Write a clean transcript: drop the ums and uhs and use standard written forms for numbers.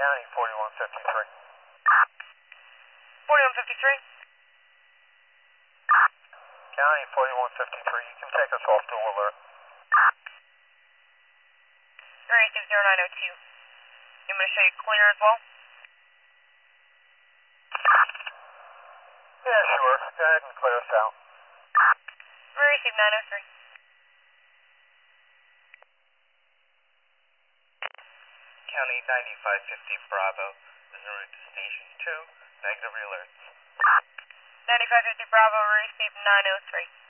County 4153. 4153? County 4153, you can take us off dual alert. Receive 0902. I'm going to show you clear as well. Yeah, sure. Go ahead and clear us out. Receive 903. County 9550 Bravo, Missouri to Station 2, negative alerts. 9550 Bravo, receive 903.